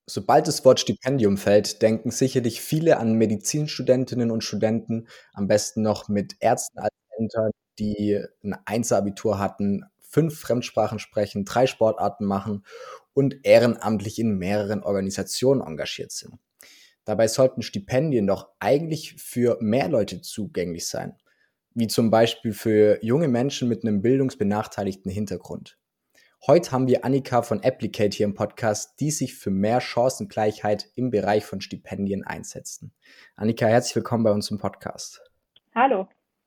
Sobald das Wort Stipendium fällt, denken sicherlich viele an Medizinstudentinnen und Studenten, am besten noch mit Ärzten als Mentor, die ein Einser-Abitur hatten, 5 Fremdsprachen sprechen, 3 Sportarten machen und ehrenamtlich in mehreren Organisationen engagiert sind. Dabei sollten Stipendien doch eigentlich für mehr Leute zugänglich sein, wie zum Beispiel für junge Menschen mit einem bildungsbenachteiligten Hintergrund. Heute haben wir Annika von Applicate hier im Podcast, die sich für mehr Chancengleichheit im Bereich von Stipendien einsetzen. Annika, herzlich willkommen bei uns im Podcast. Hallo.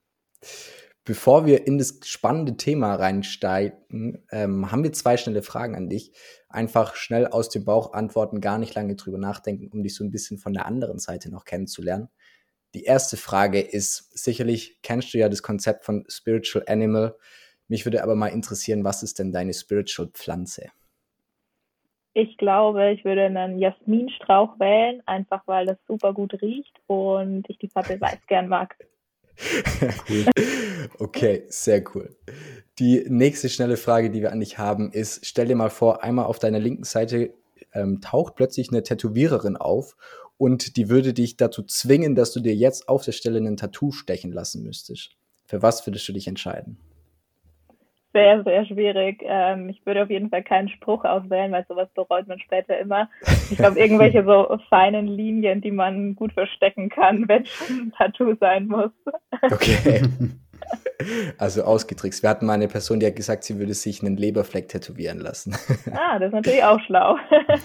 Bevor wir in das spannende Thema reinsteigen, haben wir 2 schnelle Fragen an dich. Einfach schnell aus dem Bauch antworten, gar nicht lange drüber nachdenken, um dich so ein bisschen von der anderen Seite noch kennenzulernen. Die erste Frage ist, sicherlich kennst du ja das Konzept von Spiritual Animal. Mich würde aber mal interessieren, was ist denn deine Spiritual Pflanze? Ich glaube, ich würde einen Jasminstrauch wählen, einfach weil das super gut riecht und ich die Farbe weiß gern mag. Cool. Okay, sehr cool. Die nächste schnelle Frage, die wir an dich haben, ist, stell dir mal vor, einmal auf deiner linken Seite taucht plötzlich eine Tätowiererin auf und die würde dich dazu zwingen, dass du dir jetzt auf der Stelle ein Tattoo stechen lassen müsstest. Für was würdest du dich entscheiden? Sehr, sehr schwierig. Ich würde auf jeden Fall keinen Spruch auswählen, weil sowas bereut man später immer. Ich glaube, irgendwelche so feinen Linien, die man gut verstecken kann, wenn schon ein Tattoo sein muss. Okay. Also ausgetrickst. Wir hatten mal eine Person, die hat gesagt, sie würde sich einen Leberfleck tätowieren lassen. Das ist natürlich auch schlau.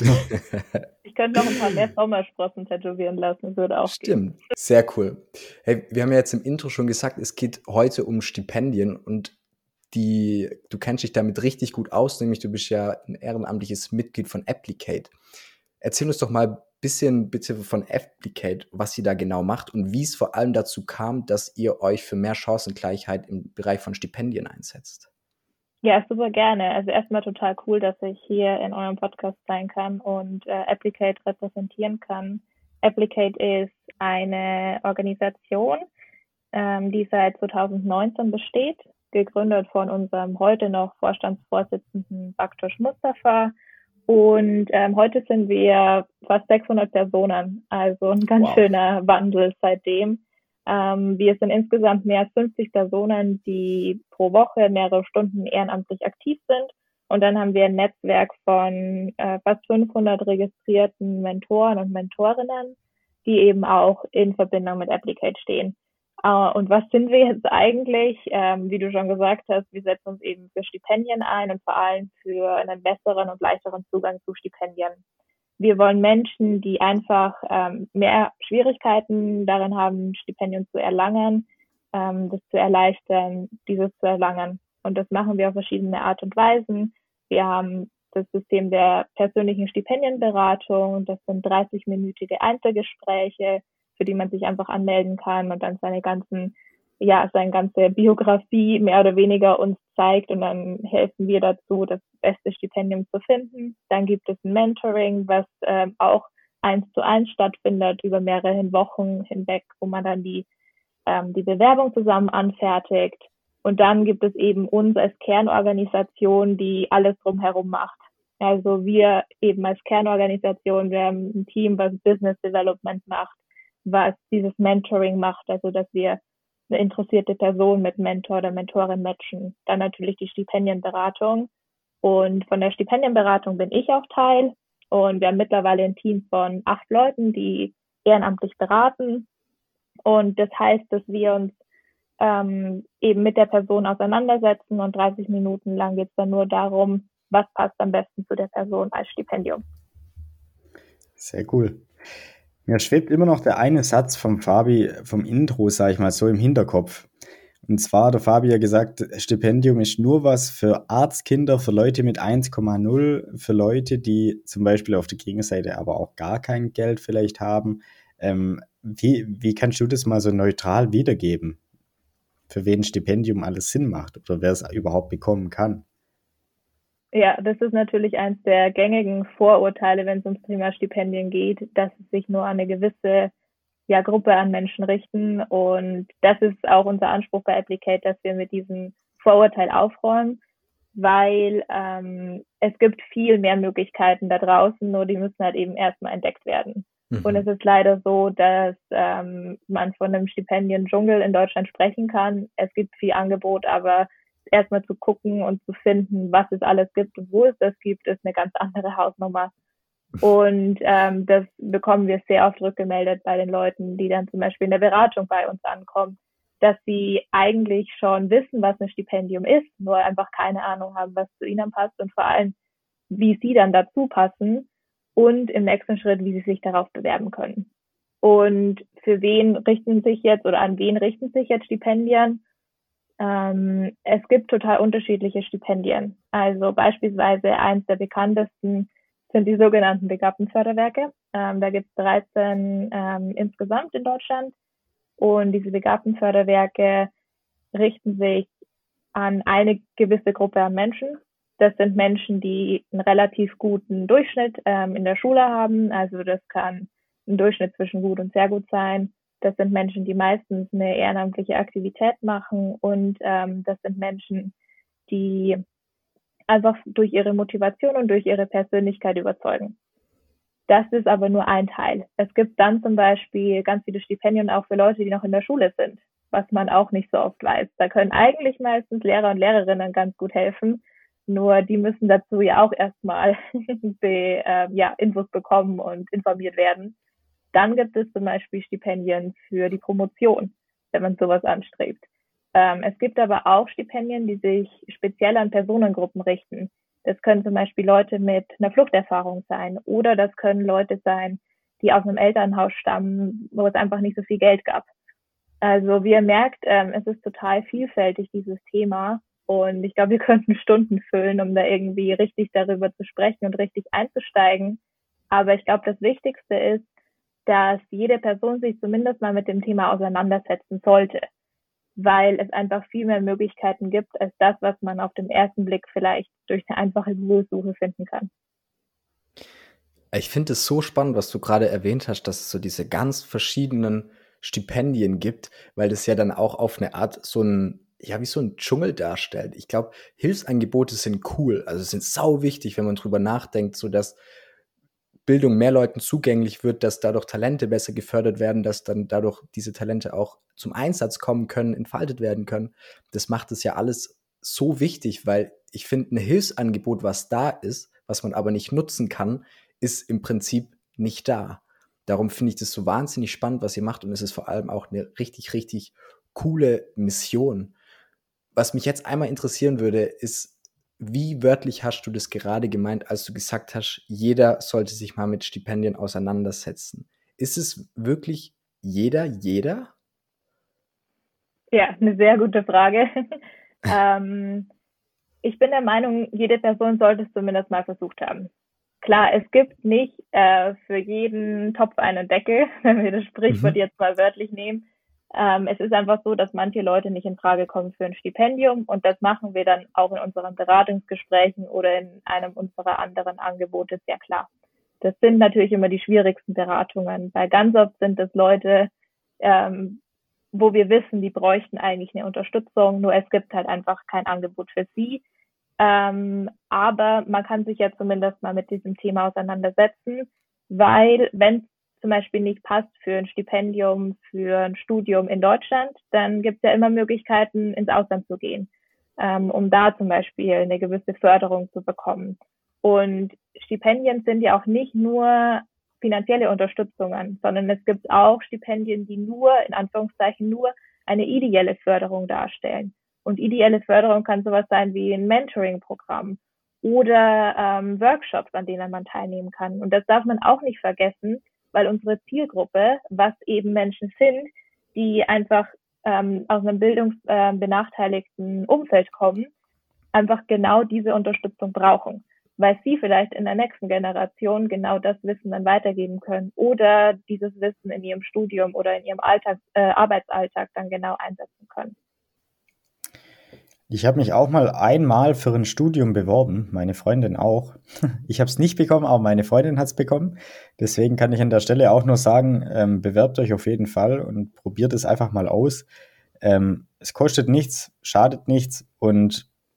Ich könnte noch ein paar mehr Sommersprossen tätowieren lassen, das würde auch gehen. Stimmt, sehr cool. Hey, wir haben ja jetzt im Intro schon gesagt, es geht heute um Stipendien und du kennst dich damit richtig gut aus, nämlich du bist ja ein ehrenamtliches Mitglied von Applicate. Erzähl uns doch mal ein bisschen bitte von Applicate, was sie da genau macht und wie es vor allem dazu kam, dass ihr euch für mehr Chancengleichheit im Bereich von Stipendien einsetzt. Ja, super gerne. Also erstmal total cool, dass ich hier in eurem Podcast sein kann und Applicate repräsentieren kann. Applicate ist eine Organisation, die seit 2019 besteht, gegründet von unserem heute noch Vorstandsvorsitzenden Baktosh Mustafa. Und heute sind wir fast 600 Personen, also ein ganz schöner Wandel seitdem. Wir sind insgesamt mehr als 50 Personen, die pro Woche mehrere Stunden ehrenamtlich aktiv sind. Und dann haben wir ein Netzwerk von fast 500 registrierten Mentoren und Mentorinnen, die eben auch in Verbindung mit Applicate stehen. Und was sind wir jetzt eigentlich? Wie du schon gesagt hast, wir setzen uns eben für Stipendien ein und vor allem für einen besseren und leichteren Zugang zu Stipendien. Wir wollen Menschen, die einfach mehr Schwierigkeiten darin haben, Stipendien zu erlangen, das zu erleichtern, dieses zu erlangen. Und das machen wir auf verschiedene Art und Weisen. Wir haben das System der persönlichen Stipendienberatung. Das sind 30-minütige Einzelgespräche, für die man sich einfach anmelden kann und dann seine ganze Biografie mehr oder weniger uns zeigt und dann helfen wir dazu, das beste Stipendium zu finden. Dann gibt es ein Mentoring, was auch 1:1 stattfindet über mehrere Wochen hinweg, wo man dann die Bewerbung zusammen anfertigt. Und dann gibt es eben uns als Kernorganisation, die alles drumherum macht. Also wir eben als Kernorganisation, wir haben ein Team, was Business Development macht, was dieses Mentoring macht, also dass wir eine interessierte Person mit Mentor oder Mentorin matchen. Dann natürlich die Stipendienberatung. Und von der Stipendienberatung bin ich auch Teil. Und wir haben mittlerweile ein Team von 8 Leuten, die ehrenamtlich beraten. Und das heißt, dass wir uns eben mit der Person auseinandersetzen und 30 Minuten lang geht es dann nur darum, was passt am besten zu der Person als Stipendium. Sehr cool. Mir schwebt immer noch der eine Satz vom Fabi, vom Intro, sag ich mal, so im Hinterkopf. Und zwar hat der Fabi ja gesagt, Stipendium ist nur was für Arztkinder, für Leute mit 1,0, für Leute, die zum Beispiel auf der Gegenseite aber auch gar kein Geld vielleicht haben. Wie kannst du das mal so neutral wiedergeben? Für wen Stipendium alles Sinn macht oder wer es überhaupt bekommen kann? Ja, das ist natürlich eins der gängigen Vorurteile, wenn es ums Thema Stipendien geht, dass es sich nur an eine gewisse Gruppe an Menschen richten. Und das ist auch unser Anspruch bei Applicate, dass wir mit diesem Vorurteil aufräumen. weil es gibt viel mehr Möglichkeiten da draußen, nur die müssen halt eben erstmal entdeckt werden. Und es ist leider so, dass man von einem Stipendiendschungel in Deutschland sprechen kann. Es gibt viel Angebot, aber erstmal zu gucken und zu finden, was es alles gibt und wo es das gibt, ist eine ganz andere Hausnummer. Und das bekommen wir sehr oft rückgemeldet bei den Leuten, die dann zum Beispiel in der Beratung bei uns ankommen, dass sie eigentlich schon wissen, was ein Stipendium ist, nur einfach keine Ahnung haben, was zu ihnen passt und vor allem, wie sie dann dazu passen und im nächsten Schritt, wie sie sich darauf bewerben können. Und für wen richten sich jetzt oder an wen richten sich jetzt Stipendien? Es gibt total unterschiedliche Stipendien. Also beispielsweise eins der bekanntesten sind die sogenannten Begabtenförderwerke. Da gibt es 13 insgesamt in Deutschland. Und diese Begabtenförderwerke richten sich an eine gewisse Gruppe an Menschen. Das sind Menschen, die einen relativ guten Durchschnitt in der Schule haben. Also das kann ein Durchschnitt zwischen gut und sehr gut sein. Das sind Menschen, die meistens eine ehrenamtliche Aktivität machen. Und das sind Menschen, die einfach durch ihre Motivation und durch ihre Persönlichkeit überzeugen. Das ist aber nur ein Teil. Es gibt dann zum Beispiel ganz viele Stipendien auch für Leute, die noch in der Schule sind, was man auch nicht so oft weiß. Da können eigentlich meistens Lehrer und Lehrerinnen ganz gut helfen, nur die müssen dazu ja auch erstmal Infos bekommen und informiert werden. Dann gibt es zum Beispiel Stipendien für die Promotion, wenn man sowas anstrebt. Es gibt aber auch Stipendien, die sich speziell an Personengruppen richten. Das können zum Beispiel Leute mit einer Fluchterfahrung sein oder das können Leute sein, die aus einem Elternhaus stammen, wo es einfach nicht so viel Geld gab. Also wie ihr merkt, es ist total vielfältig, dieses Thema. Und ich glaube, wir könnten Stunden füllen, um da irgendwie richtig darüber zu sprechen und richtig einzusteigen. Aber ich glaube, das Wichtigste ist, dass jede Person sich zumindest mal mit dem Thema auseinandersetzen sollte, weil es einfach viel mehr Möglichkeiten gibt, als das, was man auf den ersten Blick vielleicht durch eine einfache Google-Suche finden kann. Ich finde es so spannend, was du gerade erwähnt hast, dass es so diese ganz verschiedenen Stipendien gibt, weil das ja dann auch auf eine Art wie so ein Dschungel darstellt. Ich glaube, Hilfsangebote sind cool, also sind sau wichtig, wenn man drüber nachdenkt, so dass Bildung mehr Leuten zugänglich wird, dass dadurch Talente besser gefördert werden, dass dann dadurch diese Talente auch zum Einsatz kommen können, entfaltet werden können. Das macht es ja alles so wichtig, weil ich finde, ein Hilfsangebot, was da ist, was man aber nicht nutzen kann, ist im Prinzip nicht da. Darum finde ich das so wahnsinnig spannend, was ihr macht und es ist vor allem auch eine richtig, richtig coole Mission. Was mich jetzt einmal interessieren würde, ist, wie wörtlich hast du das gerade gemeint, als du gesagt hast, jeder sollte sich mal mit Stipendien auseinandersetzen? Ist es wirklich jeder? Ja, eine sehr gute Frage. Ich bin der Meinung, jede Person sollte es zumindest mal versucht haben. Klar, es gibt nicht für jeden Topf einen Deckel, wenn wir das Sprichwort jetzt mal wörtlich nehmen. Es ist einfach so, dass manche Leute nicht in Frage kommen für ein Stipendium und das machen wir dann auch in unseren Beratungsgesprächen oder in einem unserer anderen Angebote sehr klar. Das sind natürlich immer die schwierigsten Beratungen, weil ganz oft sind es Leute, wo wir wissen, die bräuchten eigentlich eine Unterstützung, nur es gibt halt einfach kein Angebot für sie. Aber man kann sich ja zumindest mal mit diesem Thema auseinandersetzen, weil wenn es zum Beispiel nicht passt für ein Stipendium, für ein Studium in Deutschland, dann gibt es ja immer Möglichkeiten, ins Ausland zu gehen, um da zum Beispiel eine gewisse Förderung zu bekommen. Und Stipendien sind ja auch nicht nur finanzielle Unterstützungen, sondern es gibt auch Stipendien, die nur, in Anführungszeichen, nur eine ideelle Förderung darstellen. Und ideelle Förderung kann sowas sein wie ein Mentoring-Programm oder Workshops, an denen man teilnehmen kann. Und das darf man auch nicht vergessen, weil unsere Zielgruppe, was eben Menschen sind, die einfach aus einem bildungsbenachteiligten Umfeld kommen, einfach genau diese Unterstützung brauchen, weil sie vielleicht in der nächsten Generation genau das Wissen dann weitergeben können oder dieses Wissen in ihrem Studium oder in ihrem Arbeitsalltag dann genau einsetzen können. Ich habe mich auch mal einmal für ein Studium beworben, meine Freundin auch. Ich habe es nicht bekommen, aber meine Freundin hat es bekommen. Deswegen kann ich an der Stelle auch nur sagen, bewerbt euch auf jeden Fall und probiert es einfach mal aus. Es kostet nichts, schadet nichts und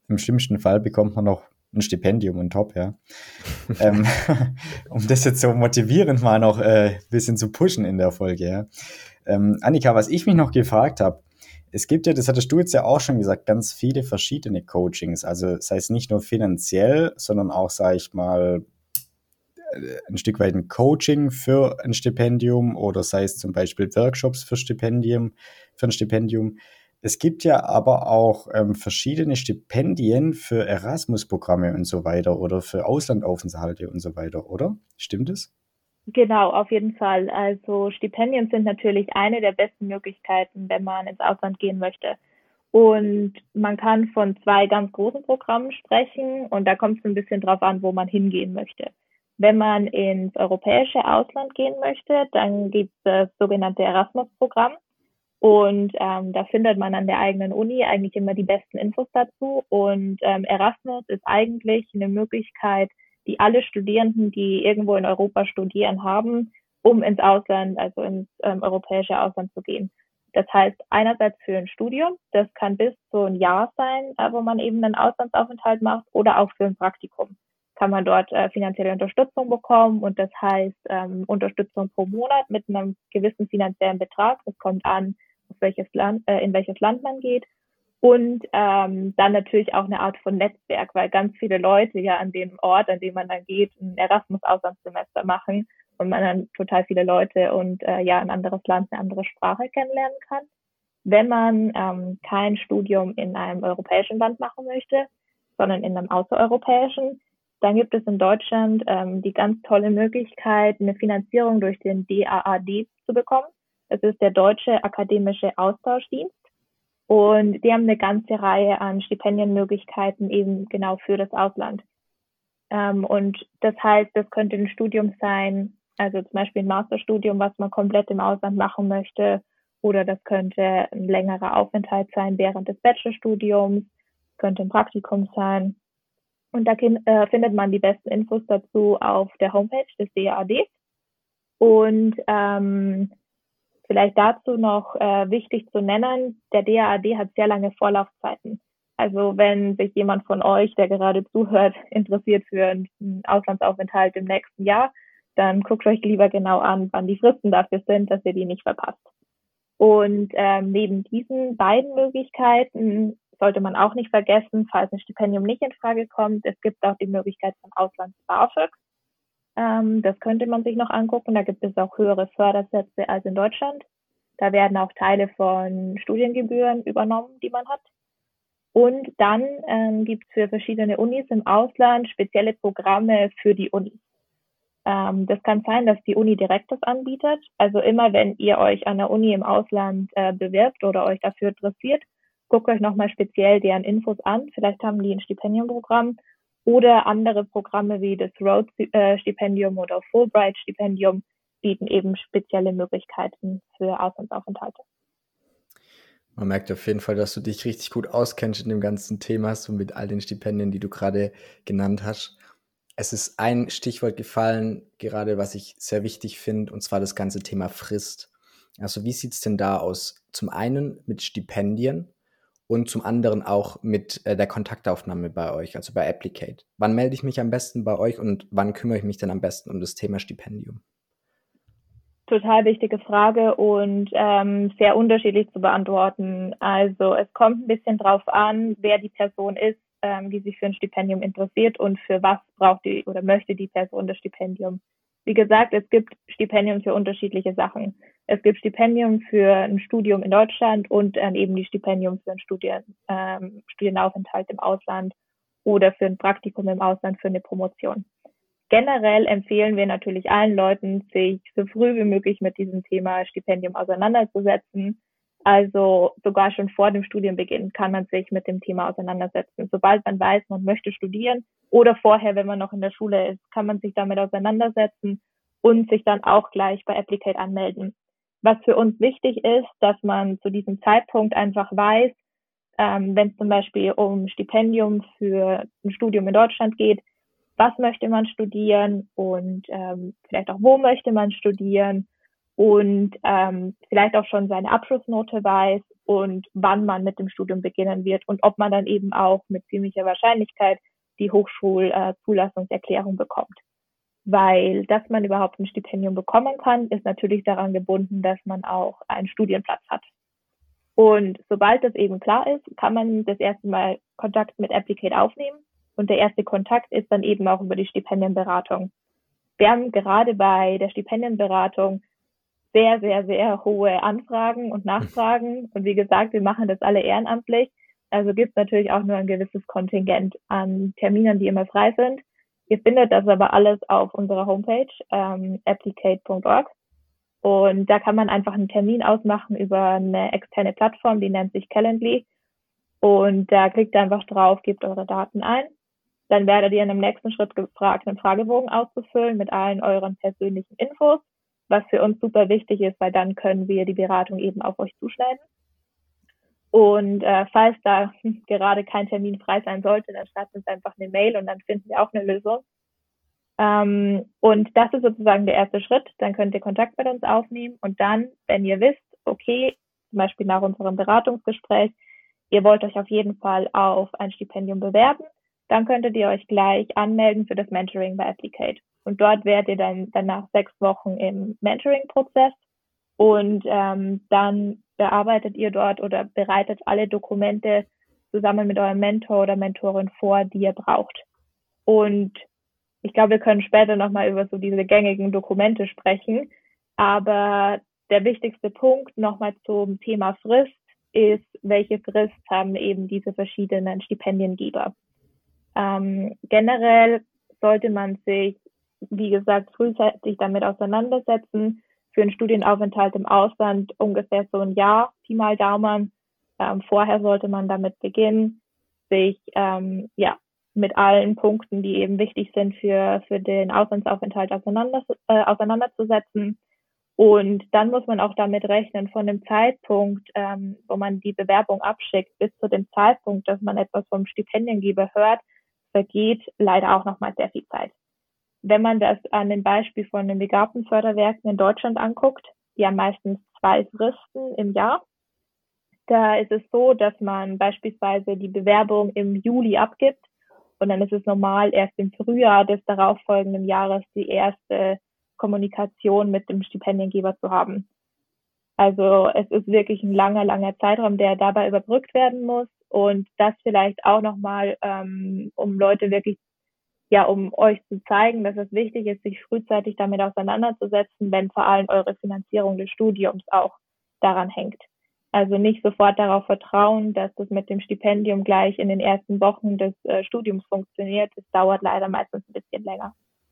Im schlimmsten Fall bekommt man noch ein Stipendium on top, ja. ähm, um das jetzt so motivierend mal noch ein bisschen zu pushen in der Folge, ja. Annika, was ich mich noch gefragt habe, es gibt ja, das hattest du jetzt ja auch schon gesagt, ganz viele verschiedene Coachings, also sei es nicht nur finanziell, sondern auch, sage ich mal, ein Stück weit ein Coaching für ein Stipendium oder sei es zum Beispiel Workshops für ein Stipendium. Es gibt ja aber auch verschiedene Stipendien für Erasmus-Programme und so weiter oder für Auslandaufenthalte und so weiter, oder? Stimmt es? Genau, auf jeden Fall. Also Stipendien sind natürlich eine der besten Möglichkeiten, wenn man ins Ausland gehen möchte. Und man kann von zwei ganz großen Programmen sprechen und da kommt es ein bisschen drauf an, wo man hingehen möchte. Wenn man ins europäische Ausland gehen möchte, dann gibt es das sogenannte Erasmus-Programm und da findet man an der eigenen Uni eigentlich immer die besten Infos dazu. Und Erasmus ist eigentlich eine Möglichkeit, die alle Studierenden, die irgendwo in Europa studieren, haben, um ins Ausland, also ins europäische Ausland zu gehen. Das heißt, einerseits für ein Studium, das kann bis zu ein Jahr sein, wo man eben einen Auslandsaufenthalt macht, oder auch für ein Praktikum kann man dort finanzielle Unterstützung bekommen und das heißt Unterstützung pro Monat mit einem gewissen finanziellen Betrag. Es kommt an, auf welches Land, in welches Land man geht. Und dann natürlich auch eine Art von Netzwerk, weil ganz viele Leute ja an dem Ort, an dem man dann geht, ein Erasmus-Auslandssemester machen und man dann total viele Leute und ja ein anderes Land, eine andere Sprache kennenlernen kann. Wenn man kein Studium in einem europäischen Land machen möchte, sondern in einem außereuropäischen, dann gibt es in Deutschland die ganz tolle Möglichkeit, eine Finanzierung durch den DAAD zu bekommen. Das ist der Deutsche Akademische Austauschdienst. Und die haben eine ganze Reihe an Stipendienmöglichkeiten eben genau für das Ausland. Und das heißt, das könnte ein Studium sein, also zum Beispiel ein Masterstudium, was man komplett im Ausland machen möchte. Oder das könnte ein längerer Aufenthalt sein während des Bachelorstudiums, könnte ein Praktikum sein. Und da findet man die besten Infos dazu auf der Homepage des DAAD. Und vielleicht dazu noch wichtig zu nennen, der DAAD hat sehr lange Vorlaufzeiten. Also wenn sich jemand von euch, der gerade zuhört, interessiert für einen Auslandsaufenthalt im nächsten Jahr, dann guckt euch lieber genau an, wann die Fristen dafür sind, dass ihr die nicht verpasst. Und neben diesen beiden Möglichkeiten sollte man auch nicht vergessen, falls ein Stipendium nicht in Frage kommt, es gibt auch die Möglichkeit von Auslands-BAföG. Das könnte man sich noch angucken. Da gibt es auch höhere Fördersätze als in Deutschland. Da werden auch Teile von Studiengebühren übernommen, die man hat. Und dann gibt es für verschiedene Unis im Ausland spezielle Programme für die Uni. Das kann sein, dass die Uni direkt das anbietet. Also immer, wenn ihr euch an der Uni im Ausland bewirbt oder euch dafür interessiert, guckt euch nochmal speziell deren Infos an. Vielleicht haben die ein Stipendiumprogramm oder andere Programme wie das Rhodes-Stipendium oder Fulbright-Stipendium bieten eben spezielle Möglichkeiten für Auslandsaufenthalte. Man merkt auf jeden Fall, dass du dich richtig gut auskennst in dem ganzen Thema, so mit all den Stipendien, die du gerade genannt hast. Es ist ein Stichwort gefallen, gerade was ich sehr wichtig finde, und zwar das ganze Thema Frist. Also wie sieht es denn da aus? Zum einen mit Stipendien und zum anderen auch mit der Kontaktaufnahme bei euch, also bei Applicate. Wann melde ich mich am besten bei euch und wann kümmere ich mich denn am besten um das Thema Stipendium? Total wichtige Frage und sehr unterschiedlich zu beantworten. Also es kommt ein bisschen drauf an, wer die Person ist, die sich für ein Stipendium interessiert und für was braucht die oder möchte die Person das Stipendium. Wie gesagt, es gibt Stipendien für unterschiedliche Sachen. Es gibt Stipendien für ein Studium in Deutschland und eben die Stipendium für einen Studienaufenthalt im Ausland oder für ein Praktikum im Ausland für eine Promotion. Generell empfehlen wir natürlich allen Leuten, sich so früh wie möglich mit diesem Thema Stipendium auseinanderzusetzen. Also sogar schon vor dem Studienbeginn kann man sich mit dem Thema auseinandersetzen. Sobald man weiß, man möchte studieren oder vorher, wenn man noch in der Schule ist, kann man sich damit auseinandersetzen und sich dann auch gleich bei Applicate anmelden. Was für uns wichtig ist, dass man zu diesem Zeitpunkt einfach weiß, wenn es zum Beispiel um Stipendium für ein Studium in Deutschland geht, was möchte man studieren und vielleicht auch wo möchte man studieren und vielleicht auch schon seine Abschlussnote weiß und wann man mit dem Studium beginnen wird und ob man dann eben auch mit ziemlicher Wahrscheinlichkeit die Hochschulzulassungserklärung bekommt. Weil, dass man überhaupt ein Stipendium bekommen kann, ist natürlich daran gebunden, dass man auch einen Studienplatz hat. Und sobald das eben klar ist, kann man das erste Mal Kontakt mit Applicate aufnehmen. Und der erste Kontakt ist dann eben auch über die Stipendienberatung. Wir haben gerade bei der Stipendienberatung sehr, sehr, sehr hohe Anfragen und Nachfragen. Und wie gesagt, wir machen das alle ehrenamtlich. Also gibt es natürlich auch nur ein gewisses Kontingent an Terminen, die immer frei sind. Ihr findet das aber alles auf unserer Homepage, applicate.org. Und da kann man einfach einen Termin ausmachen über eine externe Plattform, die nennt sich Calendly. Und da klickt ihr einfach drauf, gebt eure Daten ein. Dann werdet ihr in dem nächsten Schritt gefragt, einen Fragebogen auszufüllen mit allen euren persönlichen Infos, was für uns super wichtig ist, weil dann können wir die Beratung eben auf euch zuschneiden. Und falls da gerade kein Termin frei sein sollte, dann schreibt uns einfach eine Mail und dann finden wir auch eine Lösung. Und das ist sozusagen der erste Schritt. Dann könnt ihr Kontakt mit uns aufnehmen und dann, wenn ihr wisst, okay, zum Beispiel nach unserem Beratungsgespräch, ihr wollt euch auf jeden Fall auf ein Stipendium bewerben, dann könntet ihr euch gleich anmelden für das Mentoring bei Applicate. Und dort werdet ihr dann nach 6 Wochen im Mentoring-Prozess und dann bearbeitet ihr dort oder bereitet alle Dokumente zusammen mit eurem Mentor oder Mentorin vor, die ihr braucht. Und ich glaube, wir können später nochmal über so diese gängigen Dokumente sprechen. Aber der wichtigste Punkt nochmal zum Thema Frist ist, welche Frist haben eben diese verschiedenen Stipendiengeber. Generell sollte man sich, wie gesagt, frühzeitig damit auseinandersetzen. Für einen Studienaufenthalt im Ausland ungefähr so ein Jahr, Pi mal Daumen. Vorher sollte man damit beginnen, sich mit allen Punkten, die eben wichtig sind für den Auslandsaufenthalt auseinanderzusetzen. Und dann muss man auch damit rechnen, von dem Zeitpunkt, wo man die Bewerbung abschickt, bis zu dem Zeitpunkt, dass man etwas vom Stipendiengeber hört, vergeht leider auch nochmal sehr viel Zeit. Wenn man das an dem Beispiel von den Begabtenförderwerken in Deutschland anguckt, die haben meistens 2 Fristen im Jahr. Da ist es so, dass man beispielsweise die Bewerbung im Juli abgibt und dann ist es normal, erst im Frühjahr des darauffolgenden Jahres die erste Kommunikation mit dem Stipendiengeber zu haben. Also es ist wirklich ein langer, langer Zeitraum, der dabei überbrückt werden muss. Und das vielleicht auch nochmal, um Leute wirklich, um euch zu zeigen, dass es wichtig ist, sich frühzeitig damit auseinanderzusetzen, wenn vor allem eure Finanzierung des Studiums auch daran hängt. Also nicht sofort darauf vertrauen, dass das mit dem Stipendium gleich in den ersten Wochen des Studiums funktioniert. Es dauert leider meistens ein bisschen länger.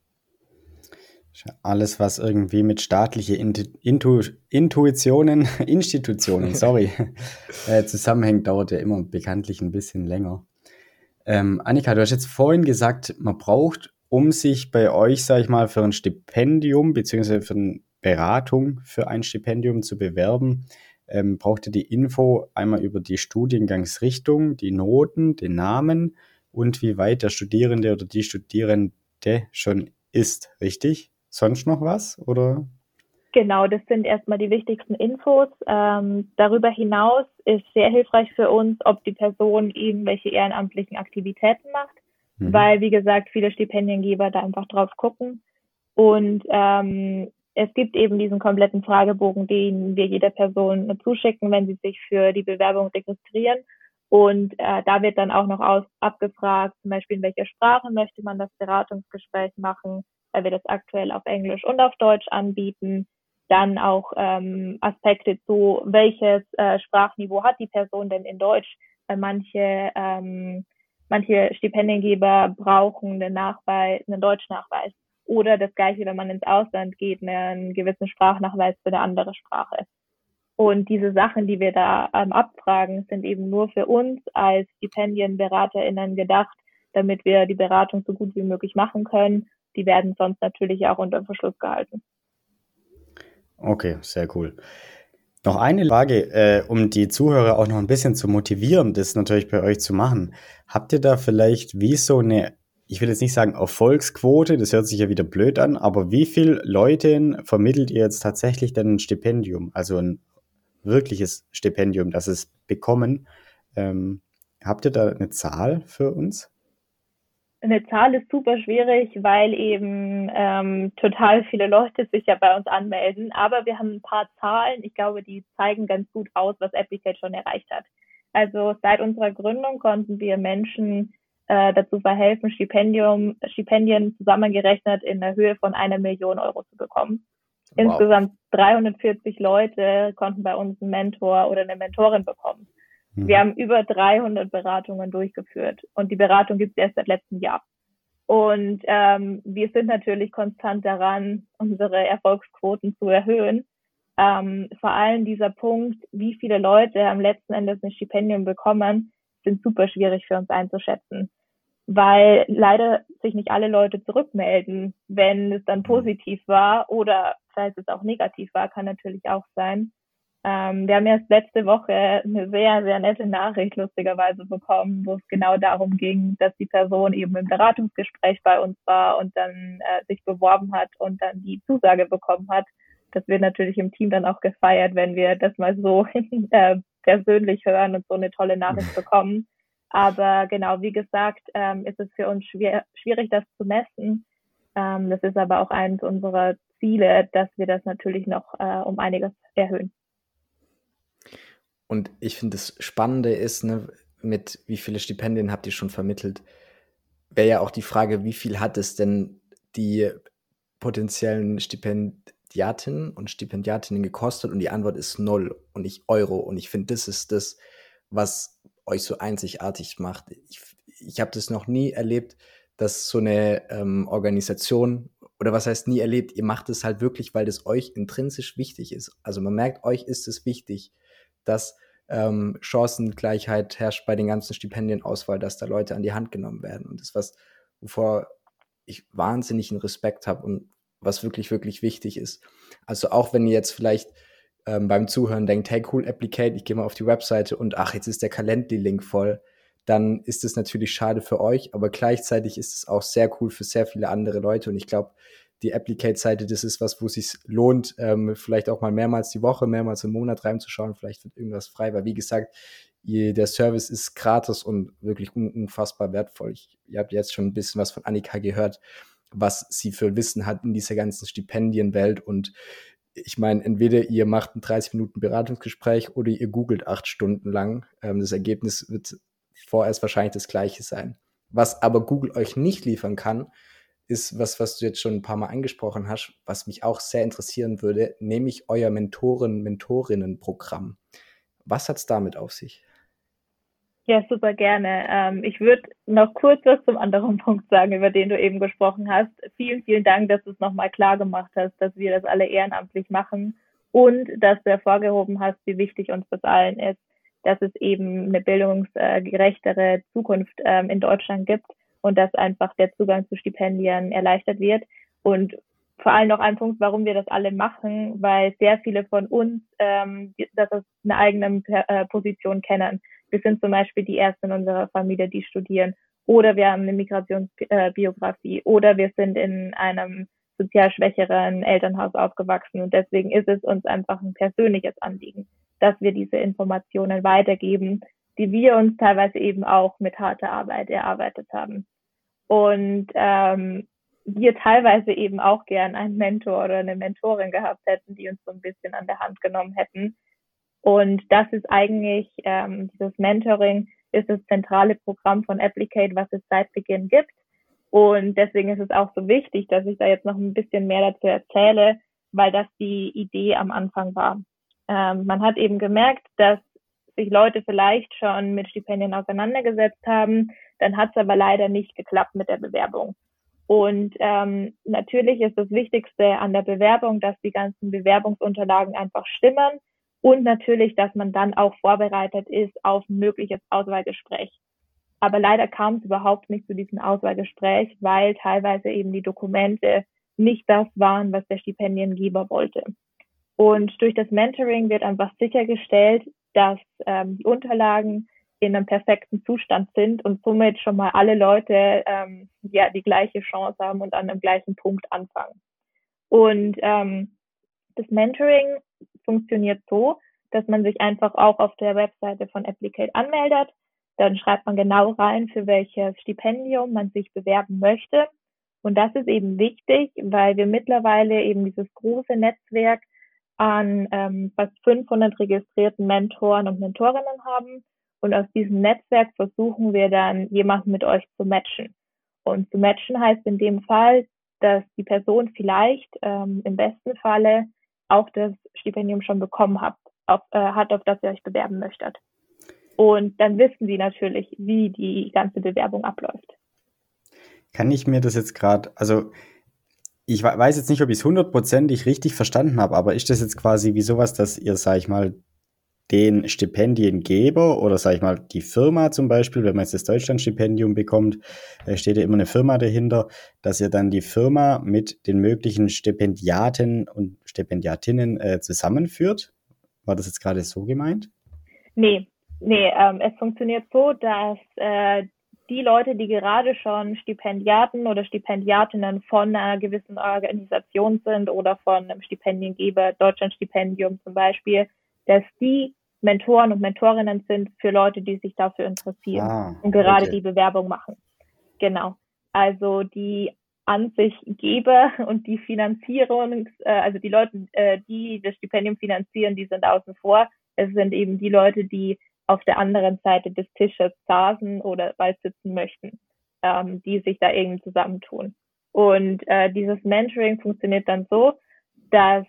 Alles, was irgendwie mit staatlichen Institutionen, zusammenhängt, dauert ja immer bekanntlich ein bisschen länger. Annika, du hast jetzt vorhin gesagt, man braucht, um sich bei euch, sag ich mal, für ein Stipendium beziehungsweise für eine Beratung für ein Stipendium zu bewerben, braucht ihr die Info einmal über die Studiengangsrichtung, die Noten, den Namen und wie weit der Studierende oder die Studierende schon ist, richtig? Sonst noch was, oder? Genau, das sind erstmal die wichtigsten Infos. Darüber hinaus ist sehr hilfreich für uns, ob die Person irgendwelche ehrenamtlichen Aktivitäten macht, weil, wie gesagt, viele Stipendiengeber da einfach drauf gucken. Und es gibt eben diesen kompletten Fragebogen, den wir jeder Person zuschicken, wenn sie sich für die Bewerbung registrieren. Und da wird dann auch noch abgefragt, zum Beispiel in welcher Sprache möchte man das Beratungsgespräch machen, weil wir das aktuell auf Englisch und auf Deutsch anbieten. Dann auch Aspekte zu, welches Sprachniveau hat die Person denn in Deutsch, weil manche Stipendiengeber brauchen einen Deutschnachweis. Oder das Gleiche, wenn man ins Ausland geht, einen gewissen Sprachnachweis für eine andere Sprache. Und diese Sachen, die wir da abfragen, sind eben nur für uns als StipendienberaterInnen gedacht, damit wir die Beratung so gut wie möglich machen können. Die werden sonst natürlich auch unter Verschluss gehalten. Okay, sehr cool. Noch eine Frage, um die Zuhörer auch noch ein bisschen zu motivieren, das natürlich bei euch zu machen. Habt ihr da vielleicht wie so eine ich will jetzt nicht sagen Erfolgsquote, das hört sich ja wieder blöd an, aber wie viele Leuten vermittelt ihr jetzt tatsächlich denn ein Stipendium, also ein wirkliches Stipendium, das es bekommen? Habt ihr da eine Zahl für uns? Eine Zahl ist super schwierig, weil eben total viele Leute sich ja bei uns anmelden. Aber wir haben ein paar Zahlen. Ich glaube, die zeigen ganz gut aus, was Applicate schon erreicht hat. Also seit unserer Gründung konnten wir Menschen dazu verhelfen, Stipendien zusammengerechnet in der Höhe von 1 Million Euro zu bekommen. Wow. Insgesamt 340 Leute konnten bei uns einen Mentor oder eine Mentorin bekommen. Wir haben über 300 Beratungen durchgeführt und die Beratung gibt es erst seit letztem Jahr. Und wir sind natürlich konstant daran, unsere Erfolgsquoten zu erhöhen. Vor allem dieser Punkt, wie viele Leute am letzten Endes ein Stipendium bekommen, sind super schwierig für uns einzuschätzen, weil leider sich nicht alle Leute zurückmelden, wenn es dann positiv war oder falls es auch negativ war, kann natürlich auch sein. Wir haben erst letzte Woche eine sehr, sehr nette Nachricht lustigerweise bekommen, wo es genau darum ging, dass die Person eben im Beratungsgespräch bei uns war und dann sich beworben hat und dann die Zusage bekommen hat. Das wird natürlich im Team dann auch gefeiert, wenn wir das mal so persönlich hören und so eine tolle Nachricht bekommen. Aber genau, wie gesagt, ist es für uns schwierig, das zu messen. Das ist aber auch eines unserer Ziele, dass wir das natürlich noch um einiges erhöhen. Und ich finde, das Spannende ist, ne, mit wie viele Stipendien habt ihr schon vermittelt, wäre ja auch die Frage, wie viel hat es denn die potenziellen Stipendiatinnen und Stipendiatinnen gekostet? Und die Antwort ist 0 und nicht Euro. Und ich finde, das ist das, was euch so einzigartig macht. Ich habe das noch nie erlebt, dass so eine Organisation, oder was heißt nie erlebt, ihr macht es halt wirklich, weil das euch intrinsisch wichtig ist. Also man merkt, euch ist es wichtig, dass Chancengleichheit herrscht bei den ganzen Stipendienauswahl, dass da Leute an die Hand genommen werden. Und das, wovor ich wahnsinnigen Respekt habe und was wirklich, wirklich wichtig ist. Also auch wenn ihr jetzt vielleicht beim Zuhören denkt, hey, cool, Applicate, ich gehe mal auf die Webseite und ach, jetzt ist der Calendly-Link voll, dann ist es natürlich schade für euch, aber gleichzeitig ist es auch sehr cool für sehr viele andere Leute. Und ich glaube, die Applicate-Seite, das ist was, wo es sich lohnt, vielleicht auch mal mehrmals die Woche, mehrmals im Monat reinzuschauen. Vielleicht wird irgendwas frei, weil wie gesagt, der Service ist gratis und wirklich unfassbar wertvoll. Ihr habt jetzt schon ein bisschen was von Annika gehört, was sie für Wissen hat in dieser ganzen Stipendienwelt. Und ich meine, entweder ihr macht ein 30 Minuten Beratungsgespräch oder ihr googelt 8 Stunden lang. Das Ergebnis wird vorerst wahrscheinlich das gleiche sein. Was aber Google euch nicht liefern kann, ist was du jetzt schon ein paar Mal angesprochen hast, was mich auch sehr interessieren würde, nämlich euer Mentorinnen-Programm. Was hat es damit auf sich? Ja, super gerne. Ich würde noch kurz was zum anderen Punkt sagen, über den du eben gesprochen hast. Vielen, vielen Dank, dass du es nochmal klar gemacht hast, dass wir das alle ehrenamtlich machen und dass du hervorgehoben hast, wie wichtig uns das allen ist, dass es eben eine bildungsgerechtere Zukunft in Deutschland gibt und dass einfach der Zugang zu Stipendien erleichtert wird. Und vor allem noch ein Punkt, warum wir das alle machen, weil sehr viele von uns das aus einer eigenen Position kennen. Wir sind zum Beispiel die Ersten in unserer Familie, die studieren. Oder wir haben eine Migrationsbiografie. Oder wir sind in einem sozial schwächeren Elternhaus aufgewachsen. Und deswegen ist es uns einfach ein persönliches Anliegen, dass wir diese Informationen weitergeben, die wir uns teilweise eben auch mit harter Arbeit erarbeitet haben. Und wir teilweise eben auch gern einen Mentor oder eine Mentorin gehabt hätten, die uns so ein bisschen an der Hand genommen hätten. Und das ist eigentlich, dieses Mentoring ist das zentrale Programm von Applicate, was es seit Beginn gibt. Und deswegen ist es auch so wichtig, dass ich da jetzt noch ein bisschen mehr dazu erzähle, weil das die Idee am Anfang war. Man hat eben gemerkt, dass sich Leute vielleicht schon mit Stipendien auseinandergesetzt haben, dann hat es aber leider nicht geklappt mit der Bewerbung. Und natürlich ist das Wichtigste an der Bewerbung, dass die ganzen Bewerbungsunterlagen einfach stimmen und natürlich, dass man dann auch vorbereitet ist auf ein mögliches Auswahlgespräch. Aber leider kam es überhaupt nicht zu diesem Auswahlgespräch, weil teilweise eben die Dokumente nicht das waren, was der Stipendiengeber wollte. Und durch das Mentoring wird einfach sichergestellt, dass die Unterlagen in einem perfekten Zustand sind und somit schon mal alle Leute die gleiche Chance haben und an dem gleichen Punkt anfangen. Und das Mentoring funktioniert so, dass man sich einfach auch auf der Webseite von Applicate anmeldet. Dann schreibt man genau rein, für welches Stipendium man sich bewerben möchte. Und das ist eben wichtig, weil wir mittlerweile eben dieses große Netzwerk an fast 500 registrierten Mentoren und Mentorinnen haben. Und aus diesem Netzwerk versuchen wir dann, jemanden mit euch zu matchen. Und zu matchen heißt in dem Fall, dass die Person vielleicht im besten Falle auch das Stipendium schon bekommen hat, auf das ihr euch bewerben möchtet. Und dann wissen sie natürlich, wie die ganze Bewerbung abläuft. Kann ich mir das jetzt gerade, also ich weiß jetzt nicht, ob ich es 100%ig richtig verstanden habe, aber ist das jetzt quasi wie sowas, dass ihr, sag ich mal, den Stipendiengeber oder, sag ich mal, die Firma zum Beispiel, wenn man jetzt das Deutschlandstipendium bekommt, steht ja immer eine Firma dahinter, dass ihr dann die Firma mit den möglichen Stipendiaten und Stipendiatinnen zusammenführt? War das jetzt gerade so gemeint? Nee, es funktioniert so, dass die Leute, die gerade schon Stipendiaten oder Stipendiatinnen von einer gewissen Organisation sind oder von einem Stipendiengeber, Deutschlandstipendium zum Beispiel, dass die Mentoren und Mentorinnen sind für Leute, die sich dafür interessieren und gerade die Bewerbung machen. Genau. Also die an sich Geber und die Finanzierung, also die Leute, die das Stipendium finanzieren, die sind außen vor. Es sind eben die Leute, die auf der anderen Seite des Tisches saßen oder bald sitzen möchten, die sich da irgendwie zusammentun. Und dieses Mentoring funktioniert dann so, dass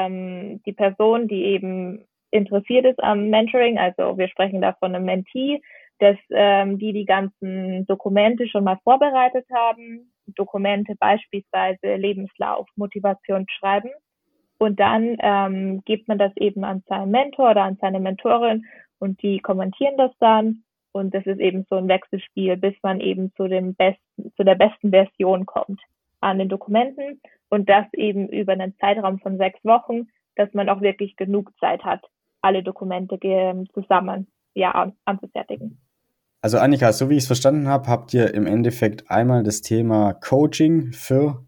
die Person, die eben interessiert ist am Mentoring, also wir sprechen da von einem Mentee, dass die ganzen Dokumente schon mal vorbereitet haben, Dokumente beispielsweise Lebenslauf, Motivation schreiben. Und dann gibt man das eben an seinen Mentor oder an seine Mentorin und die kommentieren das dann. Und das ist eben so ein Wechselspiel, bis man eben zu der besten Version kommt an den Dokumenten. Und das eben über einen Zeitraum von 6 Wochen, dass man auch wirklich genug Zeit hat, alle Dokumente zusammen anzufertigen. Also Annika, so wie ich es verstanden habe, habt ihr im Endeffekt einmal das Thema Coaching für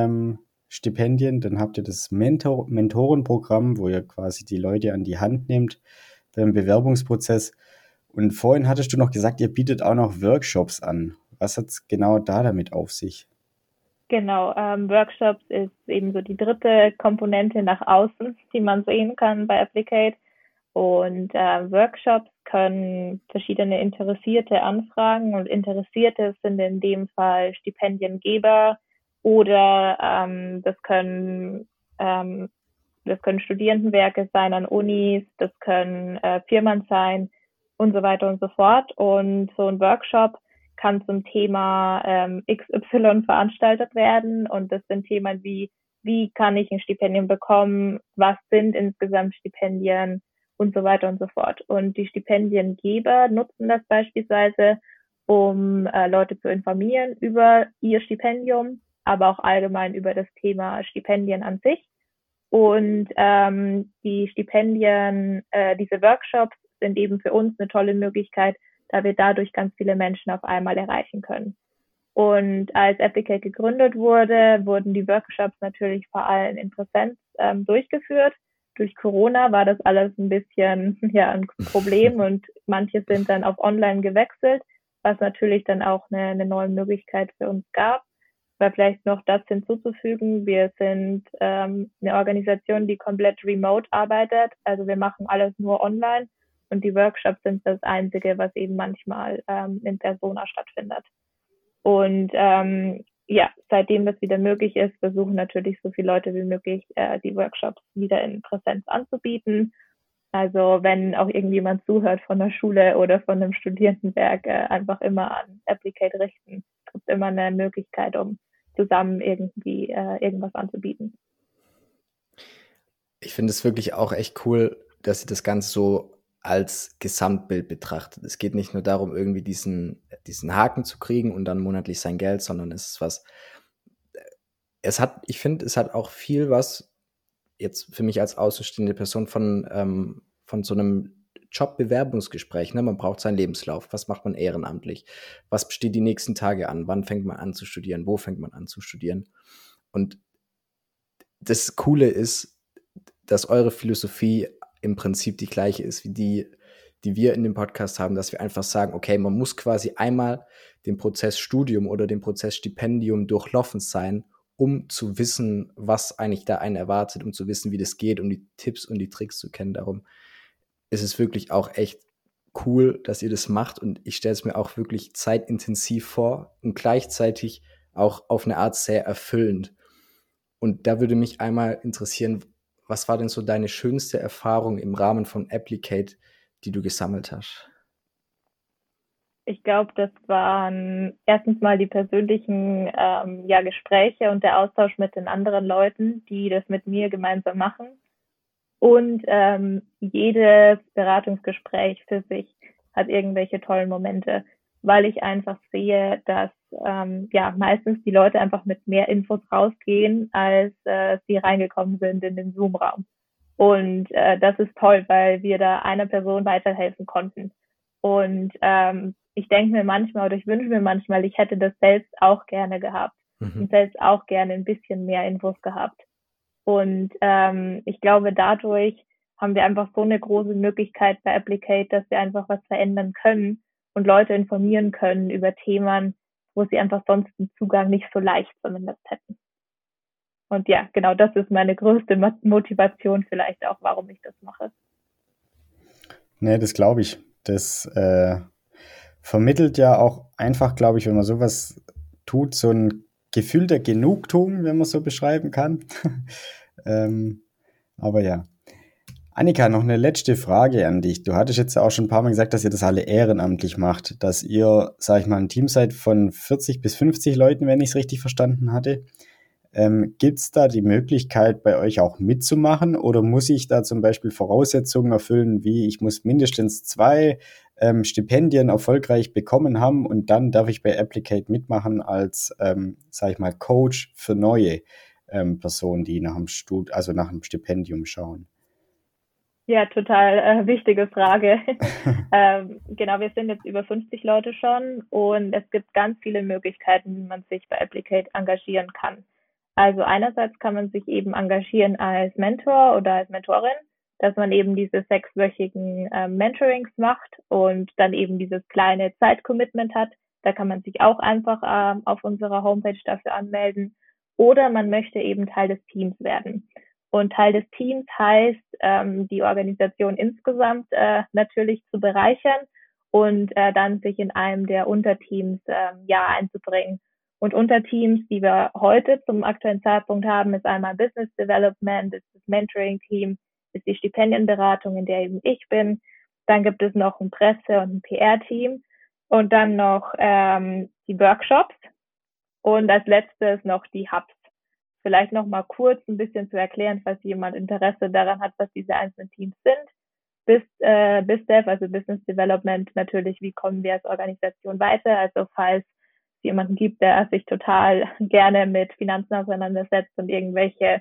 Stipendien, dann habt ihr das Mentorenprogramm, wo ihr quasi die Leute an die Hand nehmt beim Bewerbungsprozess. Und vorhin hattest du noch gesagt, ihr bietet auch noch Workshops an. Was hat es genau da damit auf sich? Genau, Workshops ist eben so die dritte Komponente nach außen, die man sehen kann bei Applicate. Und Workshops können verschiedene Interessierte anfragen und Interessierte sind in dem Fall Stipendiengeber oder das können Studierendenwerke sein an Unis, das können Firmen sein und so weiter und so fort. Und so ein Workshop kann zum Thema XY veranstaltet werden und das sind Themen wie kann ich ein Stipendium bekommen, was sind insgesamt Stipendien und so weiter und so fort. Und die Stipendiengeber nutzen das beispielsweise, um Leute zu informieren über ihr Stipendium, aber auch allgemein über das Thema Stipendien an sich. Und die Stipendien, diese Workshops sind eben für uns eine tolle Möglichkeit, da wir dadurch ganz viele Menschen auf einmal erreichen können. Und als Applicate gegründet wurde, wurden die Workshops natürlich vor allem in Präsenz durchgeführt. Durch Corona war das alles ein bisschen ein Problem und manche sind dann auf online gewechselt, was natürlich dann auch eine neue Möglichkeit für uns gab. Weil vielleicht noch das hinzuzufügen, wir sind eine Organisation, die komplett remote arbeitet. Also wir machen alles nur online und die Workshops sind das Einzige, was eben manchmal in Persona stattfindet. Und seitdem das wieder möglich ist, versuchen natürlich so viele Leute wie möglich, die Workshops wieder in Präsenz anzubieten. Also wenn auch irgendjemand zuhört von der Schule oder von einem Studierendenwerk, einfach immer an Applicate richten. Es gibt immer eine Möglichkeit, um zusammen irgendwie irgendwas anzubieten. Ich finde es wirklich auch echt cool, dass sie das Ganze so als Gesamtbild betrachtet. Es geht nicht nur darum, irgendwie diesen Haken zu kriegen und dann monatlich sein Geld, sondern es ist was, ich finde, es hat auch viel was, jetzt für mich als außenstehende Person von so einem Jobbewerbungsgespräch, ne? Man braucht seinen Lebenslauf. Was macht man ehrenamtlich? Was steht die nächsten Tage an? Wann fängt man an zu studieren? Wo fängt man an zu studieren? Und das Coole ist, dass eure Philosophie im Prinzip die gleiche ist wie die wir in dem Podcast haben, dass wir einfach sagen, okay, man muss quasi einmal den Prozess Studium oder den Prozess Stipendium durchlaufen sein, um zu wissen, was eigentlich da einen erwartet, um zu wissen, wie das geht, um die Tipps und die Tricks zu kennen. Darum ist es wirklich auch echt cool, dass ihr das macht, und ich stelle es mir auch wirklich zeitintensiv vor und gleichzeitig auch auf eine Art sehr erfüllend. Und da würde mich einmal interessieren, was war denn so deine schönste Erfahrung im Rahmen von Applicate, die du gesammelt hast? Ich glaube, das waren erstens mal die persönlichen Gespräche und der Austausch mit den anderen Leuten, die das mit mir gemeinsam machen. Und jedes Beratungsgespräch für sich hat irgendwelche tollen Momente, weil ich einfach sehe, dass meistens die Leute einfach mit mehr Infos rausgehen, als sie reingekommen sind in den Zoom-Raum. Und das ist toll, weil wir da einer Person weiterhelfen konnten. Und ich denke mir manchmal oder ich wünsche mir manchmal, ich hätte das selbst auch gerne gehabt und selbst auch gerne ein bisschen mehr Infos gehabt. Und ich glaube, dadurch haben wir einfach so eine große Möglichkeit bei Applicate, dass wir einfach was verändern können und Leute informieren können über Themen, wo sie einfach sonst den Zugang nicht so leicht zumindest hätten. Und ja, genau, das ist meine größte Motivation vielleicht auch, warum ich das mache. Nee, das glaube ich. Das vermittelt ja auch einfach, glaube ich, wenn man sowas tut, so ein Gefühl der Genugtuung, wenn man so beschreiben kann. Aber ja. Annika, noch eine letzte Frage an dich. Du hattest jetzt auch schon ein paar Mal gesagt, dass ihr das alle ehrenamtlich macht, dass ihr, sag ich mal, ein Team seid von 40 bis 50 Leuten, wenn ich es richtig verstanden hatte. Gibt es da die Möglichkeit, bei euch auch mitzumachen, oder muss ich da zum Beispiel Voraussetzungen erfüllen, wie ich muss mindestens 2 Stipendien erfolgreich bekommen haben und dann darf ich bei Applicate mitmachen als, sag ich mal, Coach für neue Personen, die nach dem nach dem Stipendium schauen? Ja, total wichtige Frage. Genau, wir sind jetzt über 50 Leute schon und es gibt ganz viele Möglichkeiten, wie man sich bei Applicate engagieren kann. Also einerseits kann man sich eben engagieren als Mentor oder als Mentorin, dass man eben diese 6-wöchigen Mentorings macht und dann eben dieses kleine Zeitcommitment hat. Da kann man sich auch einfach auf unserer Homepage dafür anmelden. Oder man möchte eben Teil des Teams werden. Und Teil des Teams heißt, die Organisation insgesamt natürlich zu bereichern und dann sich in einem der Unterteams einzubringen. Und Unterteams, die wir heute zum aktuellen Zeitpunkt haben, ist einmal Business Development, ist das Mentoring-Team, ist die Stipendienberatung, in der eben ich bin. Dann gibt es noch ein Presse- und ein PR-Team und dann noch die Workshops und als letztes noch die Hubs. Vielleicht noch mal kurz ein bisschen zu erklären, falls jemand Interesse daran hat, was diese einzelnen Teams sind. BizDev, also Business Development, natürlich, wie kommen wir als Organisation weiter? Also falls es jemanden gibt, der sich total gerne mit Finanzen auseinandersetzt und irgendwelche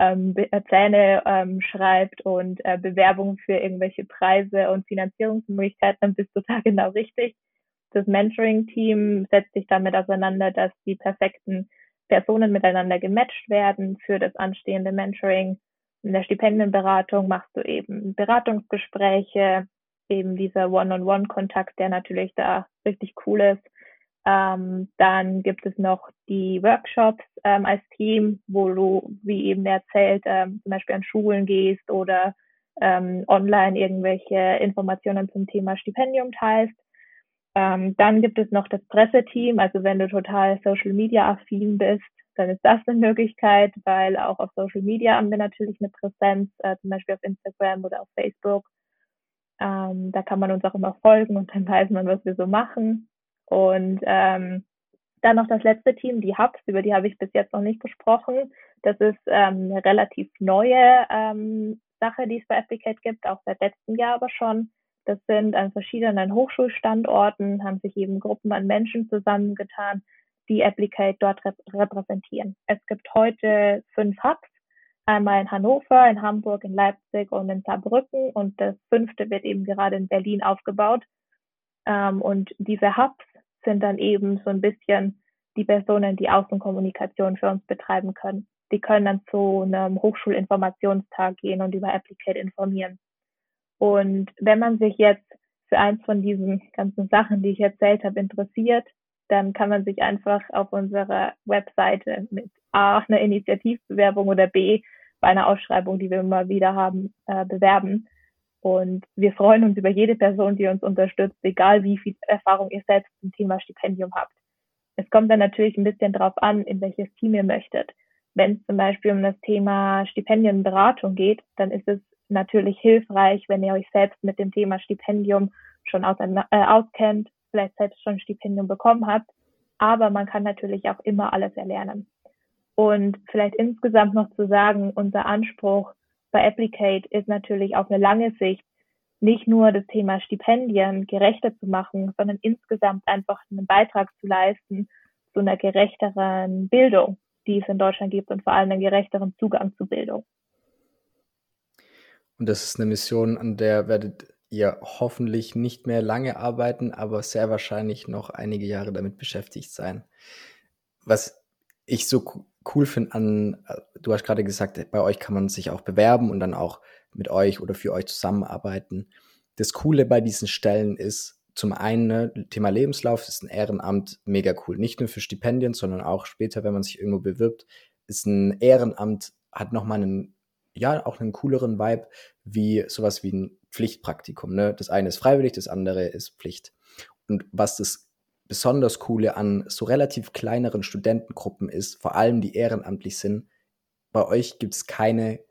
Pläne schreibt und Bewerbungen für irgendwelche Preise und Finanzierungsmöglichkeiten, dann bist du da genau richtig. Das Mentoring-Team setzt sich damit auseinander, dass die perfekten Personen miteinander gematcht werden für das anstehende Mentoring. In der Stipendienberatung machst du eben Beratungsgespräche, eben dieser One-on-One-Kontakt, der natürlich da richtig cool ist. Dann gibt es noch die Workshops als Team, wo du, wie eben erzählt, zum Beispiel an Schulen gehst oder online irgendwelche Informationen zum Thema Stipendium teilst. Dann gibt es noch das Presseteam, also wenn du total Social Media affin bist, dann ist das eine Möglichkeit, weil auch auf Social Media haben wir natürlich eine Präsenz, zum Beispiel auf Instagram oder auf Facebook. Da kann man uns auch immer folgen und dann weiß man, was wir so machen. Und dann noch das letzte Team, die Hubs, über die habe ich bis jetzt noch nicht gesprochen. Das ist eine relativ neue Sache, die es bei Applicate gibt, auch seit letztem Jahr aber schon. Das sind an verschiedenen Hochschulstandorten, haben sich eben Gruppen an Menschen zusammengetan, die Applicate dort repräsentieren. Es gibt heute 5 Hubs, einmal in Hannover, in Hamburg, in Leipzig und in Saarbrücken und das 5. wird eben gerade in Berlin aufgebaut. Und diese Hubs sind dann eben so ein bisschen die Personen, die Außenkommunikation für uns betreiben können. Die können dann zu einem Hochschulinformationstag gehen und über Applicate informieren. Und wenn man sich jetzt für eins von diesen ganzen Sachen, die ich erzählt habe, interessiert, dann kann man sich einfach auf unserer Webseite mit A, einer Initiativbewerbung oder B, bei einer Ausschreibung, die wir immer wieder haben, bewerben. Und wir freuen uns über jede Person, die uns unterstützt, egal wie viel Erfahrung ihr selbst zum Thema Stipendium habt. Es kommt dann natürlich ein bisschen drauf an, in welches Team ihr möchtet. Wenn es zum Beispiel um das Thema Stipendienberatung geht, dann ist es natürlich hilfreich, wenn ihr euch selbst mit dem Thema Stipendium schon auskennt, vielleicht selbst schon ein Stipendium bekommen habt. Aber man kann natürlich auch immer alles erlernen. Und vielleicht insgesamt noch zu sagen, unser Anspruch bei Applicate ist natürlich auf eine lange Sicht nicht nur das Thema Stipendien gerechter zu machen, sondern insgesamt einfach einen Beitrag zu leisten zu einer gerechteren Bildung, die es in Deutschland gibt und vor allem einen gerechteren Zugang zu Bildung. Und das ist eine Mission, an der werdet ihr hoffentlich nicht mehr lange arbeiten, aber sehr wahrscheinlich noch einige Jahre damit beschäftigt sein. Was ich so cool finde du hast gerade gesagt, bei euch kann man sich auch bewerben und dann auch mit euch oder für euch zusammenarbeiten. Das Coole bei diesen Stellen ist zum einen, ne, Thema Lebenslauf ist ein Ehrenamt mega cool. Nicht nur für Stipendien, sondern auch später, wenn man sich irgendwo bewirbt, ist ein Ehrenamt, hat nochmal auch einen cooleren Vibe wie sowas wie ein Pflichtpraktikum. Ne? Das eine ist freiwillig, das andere ist Pflicht. Und was das besonders Coole an so relativ kleineren Studentengruppen ist, vor allem die ehrenamtlich sind, bei euch gibt es keine,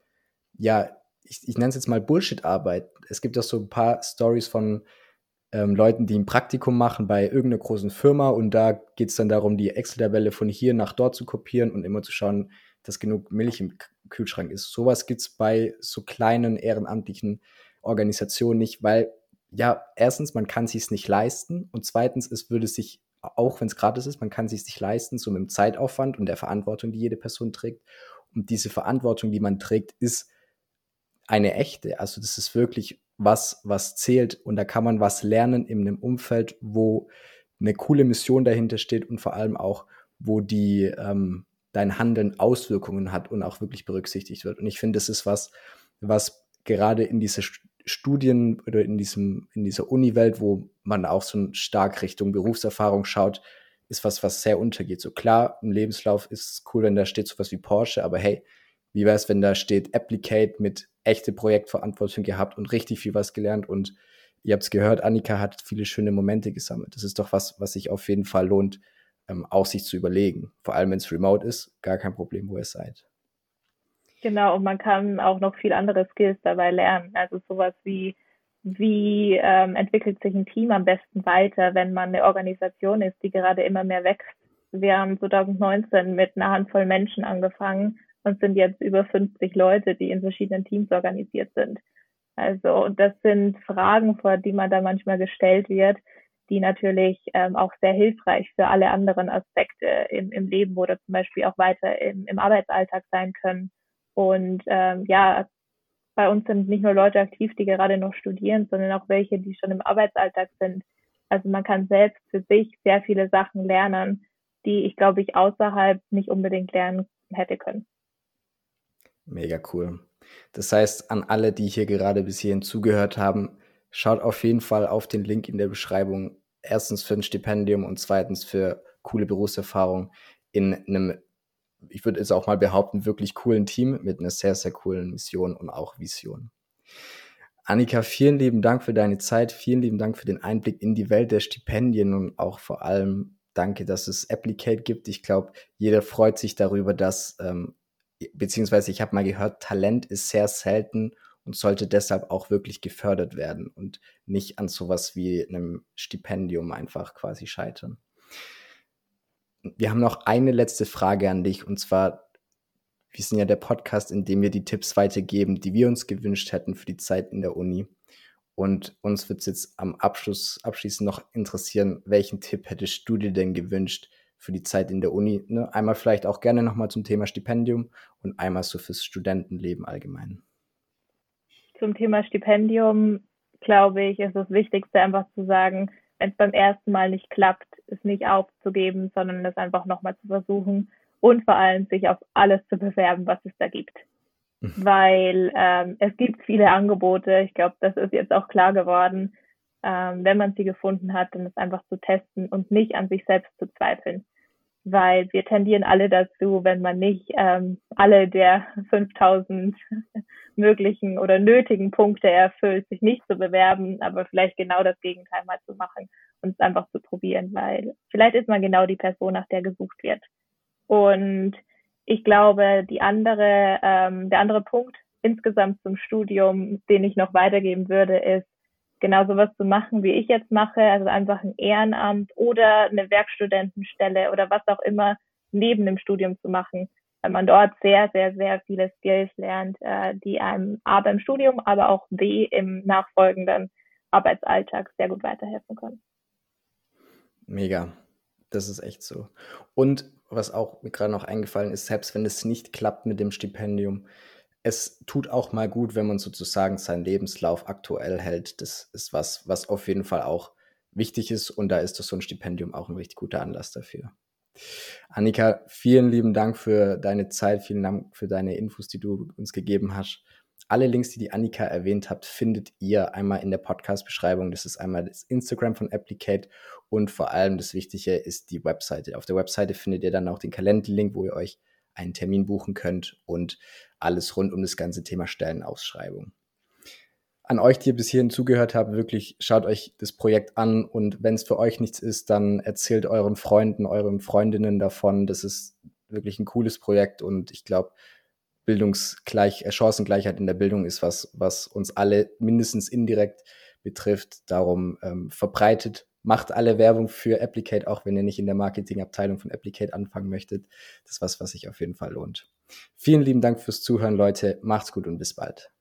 ich nenne es jetzt mal Bullshit-Arbeit. Es gibt auch so ein paar Stories von Leuten, die ein Praktikum machen bei irgendeiner großen Firma und da geht es dann darum, die Excel-Tabelle von hier nach dort zu kopieren und immer zu schauen, dass genug Milch im Kühlschrank ist. Sowas gibt es bei so kleinen ehrenamtlichen Organisationen nicht, weil erstens, man kann es sich nicht leisten und zweitens, es würde sich, auch wenn es gratis ist, man kann es sich leisten, so mit dem Zeitaufwand und der Verantwortung, die jede Person trägt. Und diese Verantwortung, die man trägt, ist eine echte. Also das ist wirklich was zählt und da kann man was lernen in einem Umfeld, wo eine coole Mission dahinter steht und vor allem auch, wo dein Handeln Auswirkungen hat und auch wirklich berücksichtigt wird. Und ich finde, das ist was gerade in dieser Studien oder in dieser Uni-Welt, wo man auch so stark Richtung Berufserfahrung schaut, ist was sehr untergeht. So klar, im Lebenslauf ist es cool, wenn da steht sowas wie Porsche, aber hey, wie wäre es, wenn da steht Applicate mit echte Projektverantwortung gehabt und richtig viel was gelernt und ihr habt es gehört, Annika hat viele schöne Momente gesammelt. Das ist doch was sich auf jeden Fall lohnt, auch sich zu überlegen. Vor allem, wenn es remote ist, gar kein Problem, wo ihr seid. Genau, und man kann auch noch viel andere Skills dabei lernen. Also sowas wie entwickelt sich ein Team am besten weiter, wenn man eine Organisation ist, die gerade immer mehr wächst. Wir haben 2019 mit einer Handvoll Menschen angefangen und sind jetzt über 50 Leute, die in verschiedenen Teams organisiert sind. Also das sind Fragen, vor die man da manchmal gestellt wird, die natürlich auch sehr hilfreich für alle anderen Aspekte im Leben oder zum Beispiel auch weiter im Arbeitsalltag sein können. Und bei uns sind nicht nur Leute aktiv, die gerade noch studieren, sondern auch welche, die schon im Arbeitsalltag sind. Also man kann selbst für sich sehr viele Sachen lernen, die ich, glaube ich, außerhalb nicht unbedingt lernen hätte können. Mega cool. Das heißt, an alle, die hier gerade bis hierhin zugehört haben, schaut auf jeden Fall auf den Link in der Beschreibung. Erstens für ein Stipendium und zweitens für coole Berufserfahrung in einem, ich würde jetzt auch mal behaupten, wirklich coolen Team mit einer sehr, sehr coolen Mission und auch Vision. Annika, vielen lieben Dank für deine Zeit. Vielen lieben Dank für den Einblick in die Welt der Stipendien und auch vor allem danke, dass es Applicate gibt. Ich glaube, jeder freut sich darüber, dass beziehungsweise ich habe mal gehört, Talent ist sehr selten und sollte deshalb auch wirklich gefördert werden und nicht an sowas wie einem Stipendium einfach quasi scheitern. Wir haben noch eine letzte Frage an dich und zwar, wir sind ja der Podcast, in dem wir die Tipps weitergeben, die wir uns gewünscht hätten für die Zeit in der Uni. Und uns wird es jetzt am abschließend noch interessieren, welchen Tipp hättest du dir denn gewünscht für die Zeit in der Uni. Ne? Einmal vielleicht auch gerne nochmal zum Thema Stipendium und einmal so fürs Studentenleben allgemein. Zum Thema Stipendium, glaube ich, ist das Wichtigste einfach zu sagen, wenn es beim ersten Mal nicht klappt, es nicht aufzugeben, sondern es einfach nochmal zu versuchen und vor allem sich auf alles zu bewerben, was es da gibt. Weil es gibt viele Angebote, ich glaube, das ist jetzt auch klar geworden, wenn man sie gefunden hat, dann es einfach zu testen und nicht an sich selbst zu zweifeln. Weil wir tendieren alle dazu, wenn man nicht alle der 5000 möglichen oder nötigen Punkte erfüllt, sich nicht zu bewerben, aber vielleicht genau das Gegenteil mal zu machen und es einfach zu probieren, weil vielleicht ist man genau die Person, nach der gesucht wird. Und ich glaube, der andere Punkt insgesamt zum Studium, den ich noch weitergeben würde, ist, genau sowas zu machen, wie ich jetzt mache, also einfach ein Ehrenamt oder eine Werkstudentenstelle oder was auch immer neben dem Studium zu machen, weil man dort sehr, sehr, sehr viele Skills lernt, die einem A beim Studium, aber auch B im nachfolgenden Arbeitsalltag sehr gut weiterhelfen können. Mega. Das ist echt so. Und was auch mir gerade noch eingefallen ist, selbst wenn es nicht klappt mit dem Stipendium, es tut auch mal gut, wenn man sozusagen seinen Lebenslauf aktuell hält. Das ist was auf jeden Fall auch wichtig ist und da ist doch so ein Stipendium auch ein richtig guter Anlass dafür. Annika, vielen lieben Dank für deine Zeit, vielen Dank für deine Infos, die du uns gegeben hast. Alle Links, die Annika erwähnt habt, findet ihr einmal in der Podcast-Beschreibung. Das ist einmal das Instagram von Applicate und vor allem das Wichtige ist die Webseite. Auf der Webseite findet ihr dann auch den Kalenderlink, wo ihr euch einen Termin buchen könnt und alles rund um das ganze Thema Stellenausschreibung. An euch, die ihr bis hierhin zugehört habt, wirklich schaut euch das Projekt an und wenn es für euch nichts ist, dann erzählt euren Freunden, euren Freundinnen davon. Das ist wirklich ein cooles Projekt und ich glaube, Chancengleichheit in der Bildung ist was uns alle mindestens indirekt betrifft. Darum verbreitet, macht alle Werbung für Applicate, auch wenn ihr nicht in der Marketingabteilung von Applicate anfangen möchtet. Das ist was sich auf jeden Fall lohnt. Vielen lieben Dank fürs Zuhören, Leute. Macht's gut und bis bald.